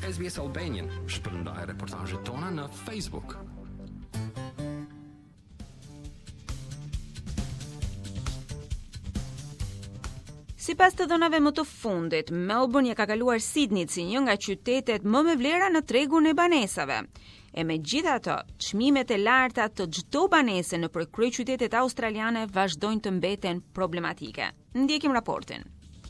SBS Albanian. Shpërndaj reportazhet tona në Facebook. Sipas të dhënave më të fundit, Melbourne ja ka kaluar Sydney si një nga qytetet më me vlera në tregun e banesave. E megjithatë, çmimet e larta të çdo banese nëpër kryeqytetet australiane vazhdojnë të mbeten problematike. Ndjekim raportin.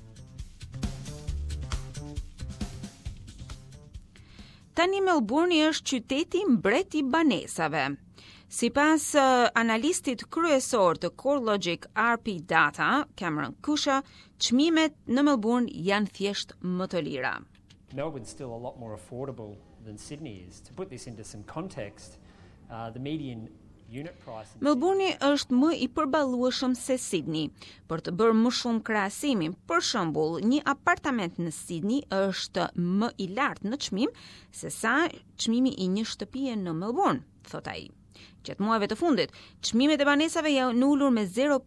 Tani Melbourne është qyteti mbret I banesave. Sipas analistit kryesor të CoreLogic RP Data, Cameron Kusha, çmimet në Melbourne janë thjesht më të lira. Melbourne's still a lot more affordable than Sydney is. To put this into some context, the median unit price Melbourne është më I përballueshëm se Sydney. Për të bërë më shumë krahasimin, për shembull, një apartament në Sydney është më I lartë në çmim se sa çmimi I një shtëpie në Melbourne, thot ai. Gjatë muajve të fundit, çmimet e banesave janë ulur me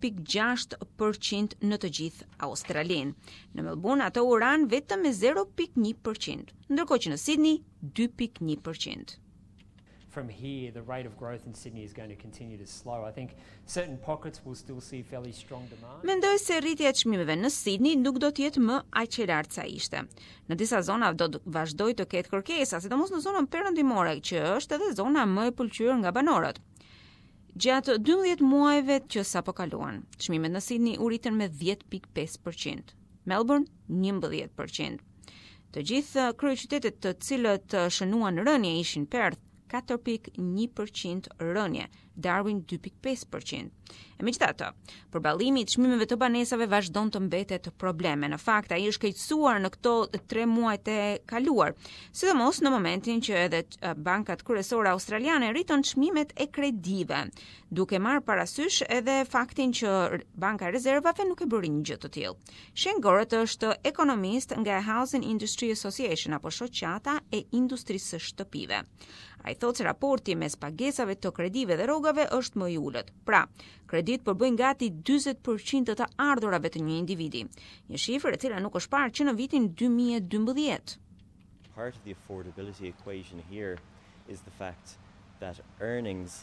0.6% në të gjithë Australinë. Në Melbourne ato u ran vetëm me 0.1%, ndërkohë që në Sydney 2.1%. From here, the rate of growth in Sydney is going to continue to slow. I think certain pockets will still see fairly strong demand. Mendoj se rritja e çmimeve në Sydney nuk do të jetë më aq e lartë sa ishte. Në disa zona do të vazhdojë të ketë kërkesa, sidomos në zonën perëndimore, që është edhe zona më e pëlqyer nga banorët. Gjatë 12 muajve që sapo kaluan, çmimet në Sydney u rritën me 10.5%, Melbourne 11%. Të gjithë kryeqytetet të cilët shënuan rënje ishin Perth 4.1% rënje, Darwin 2.5%. E megjithatë, përballimi I çmimeve të banesave vazhdon të mbetet probleme. Në fakt, ai është keqësuar në këto 3 muajt e kaluar, sidomos në momentin që edhe bankat kryesore australiane rritën çmimet e kredive, duke marrë parasysh edhe faktin që Banka e Rezervave nuk e bëri një gjë të tillë. Shane Gorrett është ekonomist nga Housing Industry Association apo shoqata e industrisë së shtëpive. Ai thotë se raporti mes pagesave të kredive dhe rrogave është më I ulët. Pra, kredit përbëjnë gati 40% të ardhurave të një individi, një shifër e cila nuk është parë që në vitin 2012. Part of the affordability equation here is the fact that earnings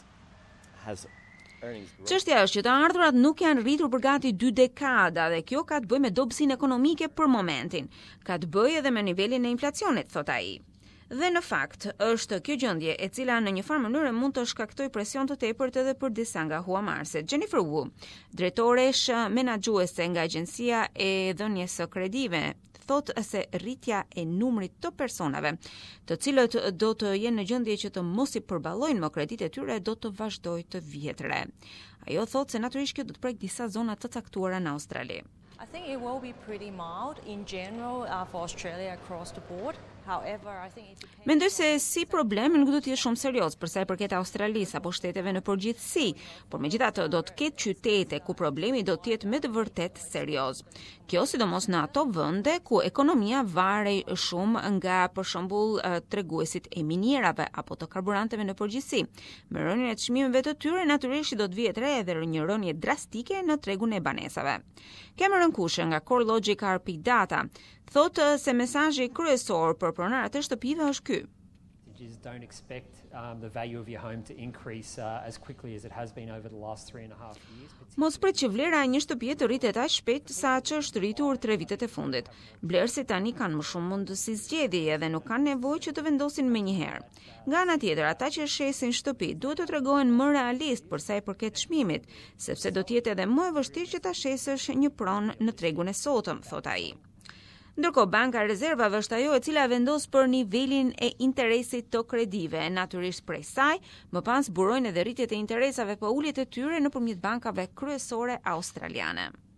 growth. Çështja është që të ardhurat nuk janë rritur për gati 2 dekada dhe kjo ka të bëjë me dobësinë ekonomike për momentin. Ka të bëjë edhe me nivelin e inflacionit, thot ai. Dhe në fakt, është kjo gjendje e cila në një farë mënyrë mund të shkaktojë presion të tepërt edhe për disa nga huamarrësit. Jennifer Wu, drejtoresh menaxhuese nga Agjencia e Dhënies së Kredive, thotë se rritja e numrit të personave, të cilët do të jenë në gjendje që të mos I përballojnë më kreditë e tyre, do të vazhdojë të vihet re. Ajo thotë se natyrisht kjo do të prek disa zona të caktuara në Australi. I think it will be pretty mild in general for Australia across the board. However, I think it depends. Mendoj se si problemi nuk do të jetë shumë serioz për sa I përket Australisë apo shteteve në përgjithësi, por megjithatë do të ketë qytete ku problemi do të jetë me të vërtet serioz. Kjo sidomos në ato vende ku ekonomia varej shumë nga për shembull treguesit e minierave apo të karburanteve në përgjithësi. Me rënien e çmimeve të tyre natyrisht do të vihet re edhe një rënje drastike në tregun e banesave. Cameron Kusha nga CoreLogic RP Data thotë se mesazhi kryesor për pronarët e shtëpive është ky. Don't expect the value of your home to increase as quickly as it has been over the last 3.5 years. Mos prit që vlera e një shtëpie të rritet aq shpejt sa që është rritur 3 vitet e fundit. Blerësit tani kanë më shumë mundësi zgjedhjeje dhe nuk kanë nevojë që të vendosin menjëherë. Nga ana tjetër, ata që shesin shtëpi duhet të tregohen më realist për sa I përket çmimit, sepse do të jetë edhe më e vështirë që ta shesësh një pronë në tregun e sotëm, thot ai. Ndërkohë, Banka e Rezervave është ajo e cila vendos për nivelin e interesit të kredive. Natyrisht prej saj, më pas burojnë edhe rritjet e interesave pa uljet e tyre nëpërmjet bankave kryesore australiane.